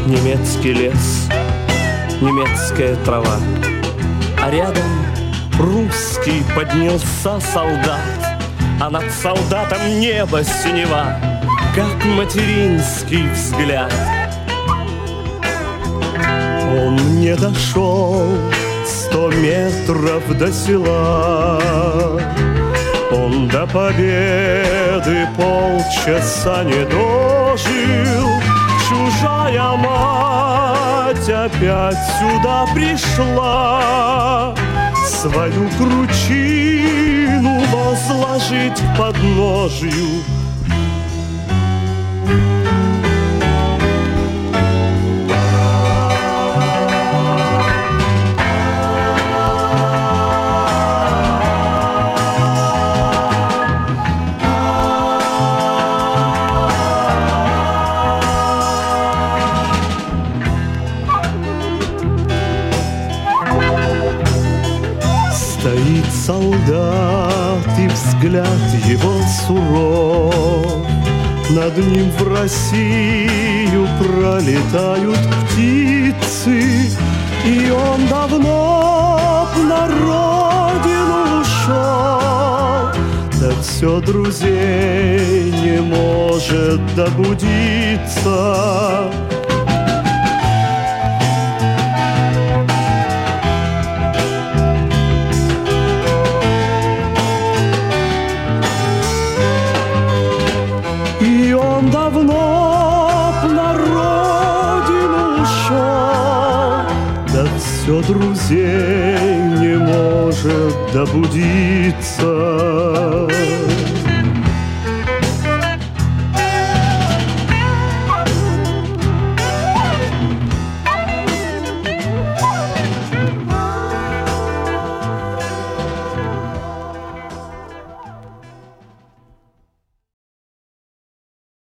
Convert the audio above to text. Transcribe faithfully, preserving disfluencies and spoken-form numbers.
Немецкий лес, немецкая трава, а рядом русский поднялся солдат, а над солдатом небо синева, как материнский взгляд. Он не дошел сто метров до села, он до победы полчаса не дожил. Чужая мать опять сюда пришла, свою кручину возложить к подножию. Стоит солдат, и взгляд его суров. Над ним в Россию пролетают птицы, и он давно на родину ушел. Да все друзей не может добудиться. И он давно на родину ушел, да все друзей не может добудиться.